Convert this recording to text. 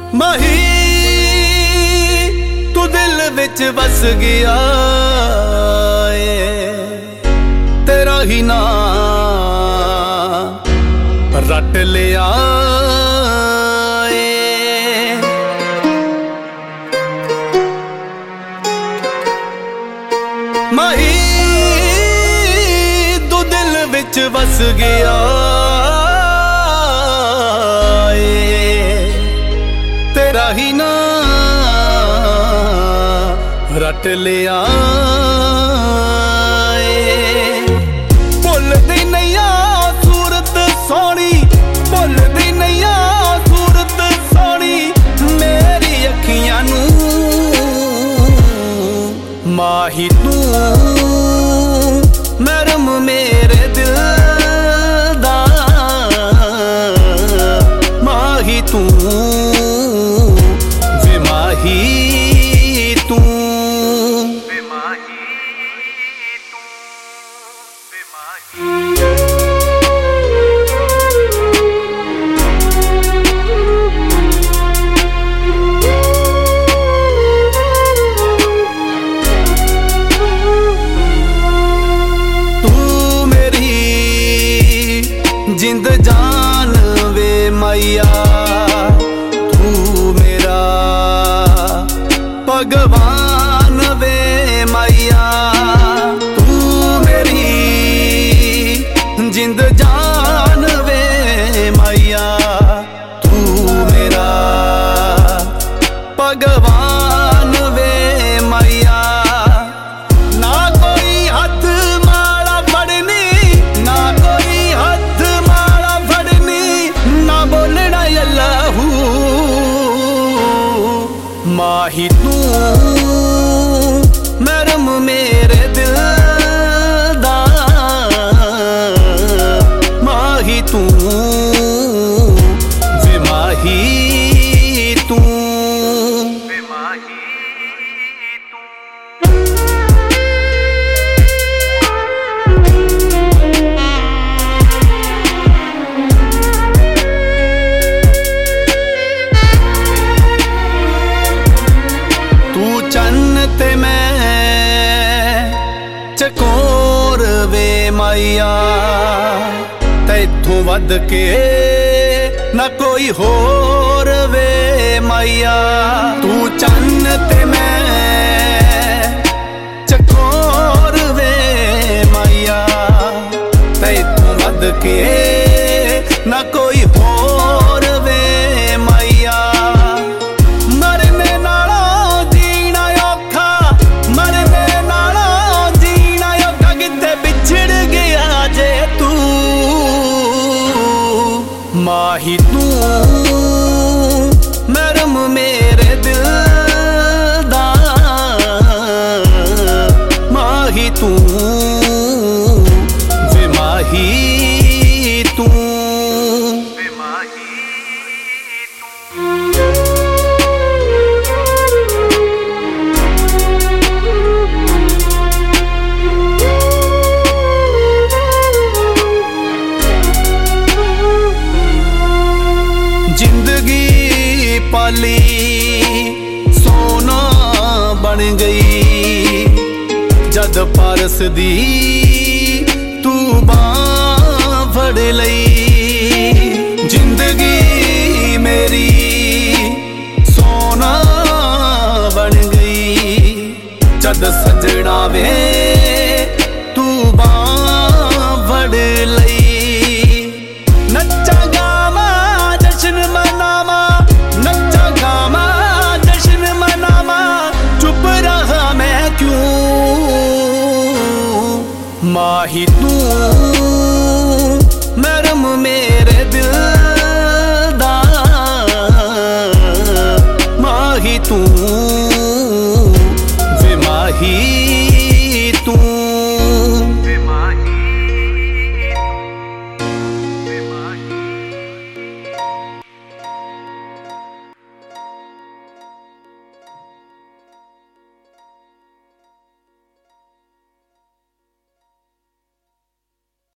माही तू दिल विच बस गया तेरा ही नाम रट लिया माही तू दिल विच बस गया तेरा ही नाम रट लिया भुलदी नहीं आ सूरत सोहनी भुलदी नहीं आ सूरत सोहनी मेरी अखियां नू माही तू मरम मेरे दिल दा माही तू जिंद जान वे मैया तू मेरा भगवान वे मैया तू मेरी जिंद जान वे मैया तू मेरा भगवान वे मैया ना कोई हथ माला फड़नी ना कोई हथ माही तू मरम मेरे दिल दा माही तू वे माही तू चन्न ते मैं चकोर वे मैया तैथों वध के ना कोई होर वे मैया तू चन्न ते मैं चकोर वे मैया तैथों वध के ना कोई होर वे मैया माही तू मरम मेरे दिल दा माही तू वे माही तू जिंदगी पाली सोना बन गई जद पारस दी तू बां फड़ लई जिंदगी मेरी सोना बन गई जद सजना वे तू बां फड़ लई नच्चा गावा जश्न मनावा नच्चा गावा जश्न मनावा चुप रहा मैं क्यों माही तू मरम मेरे दिल दा माही तू